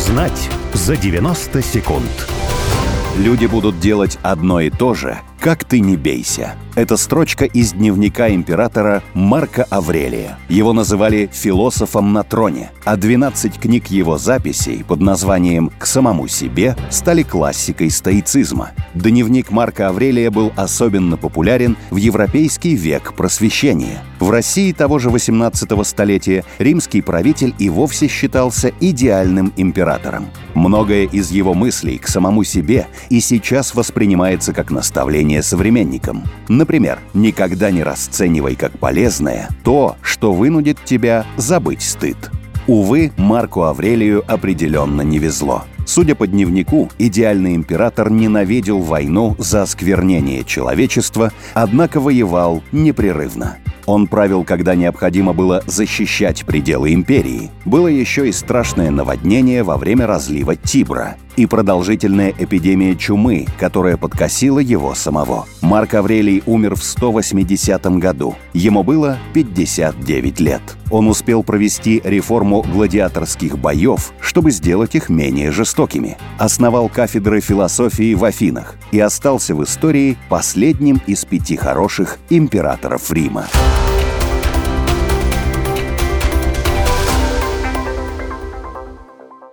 Узнать за 90 секунд. Люди будут делать одно и то же, как ты не бейся. Это строчка из дневника императора Марка Аврелия. Его называли философом на троне, а 12 книг его записей под названием «К самому себе» стали классикой стоицизма. Дневник Марка Аврелия был особенно популярен в европейский век Просвещения. В России того же 18 столетия римский правитель и вовсе считался идеальным императором. Многое из его мыслей к самому себе и сейчас воспринимается как наставление современникам. Например, никогда не расценивай как полезное то, что вынудит тебя забыть стыд. Увы, Марку Аврелию определенно не везло. Судя по дневнику, идеальный император ненавидел войну за осквернение человечества, однако воевал непрерывно. Он правил, когда необходимо было защищать пределы империи. Было еще и страшное наводнение во время разлива Тибра и продолжительная эпидемия чумы, которая подкосила его самого. Марк Аврелий умер в 180 году. Ему было 59 лет. Он успел провести реформу гладиаторских боев, чтобы сделать их менее жестокими. Основал кафедры философии в Афинах и остался в истории последним из 5 хороших императоров Рима.